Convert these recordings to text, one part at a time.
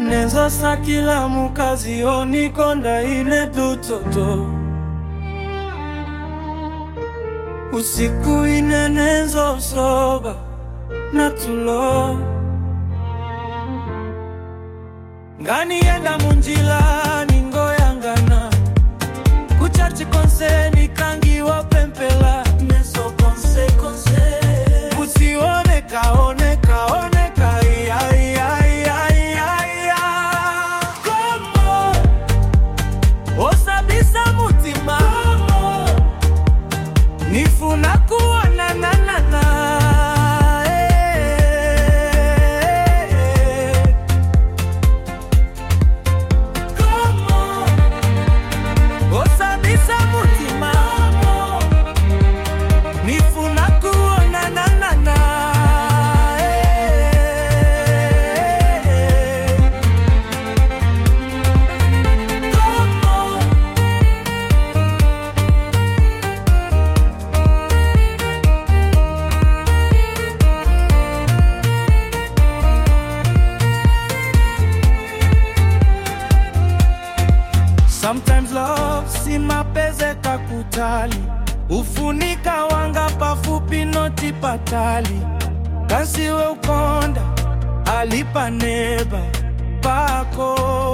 Nenzo sakila mukazi onikonda ine dutoto. Usiku ine nenzo soba natulo. Ngani yenda munjila ningo yangana. Kuchachi konse ni kangi wa pempela. Nenzo konse konse. Usione kaone kaone kai ai ai ai ai. Como osabisa mutima. Nifuna kuona na na na. Como osabisa mutima. Nifuna kuona na na na. Sometimes love si mapeze kakutali. Ufunika wanga pafupi noti patali. Kansiwe ukonda alipa neba pako.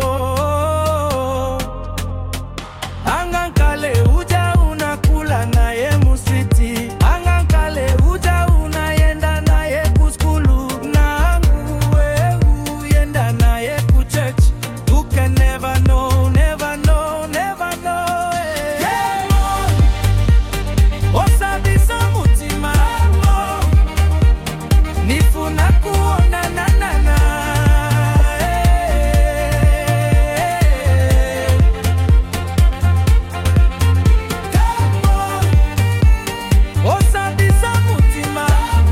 Angankale uja unakula naye muswiti. Angankale uja unayenda naye kuskulu. Nangu wehu yenda naye kuchurch. You can never know, never know, never know. Yeah. Osabisa mutima. Nifuna kuona na na na. Osabisa mutima.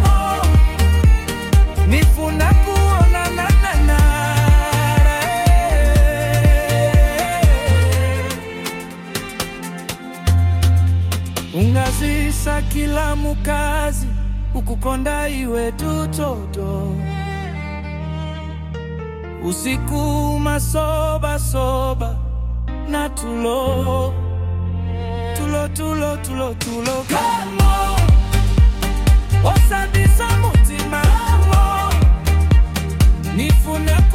Nifuna kuona na na na. Ungazisa kila mukazi ukukonda iwe tutoto. Usiku masoba soba na tulo. Tulo tulo tulo tulo. Kamo osabisa mutima. Nifuna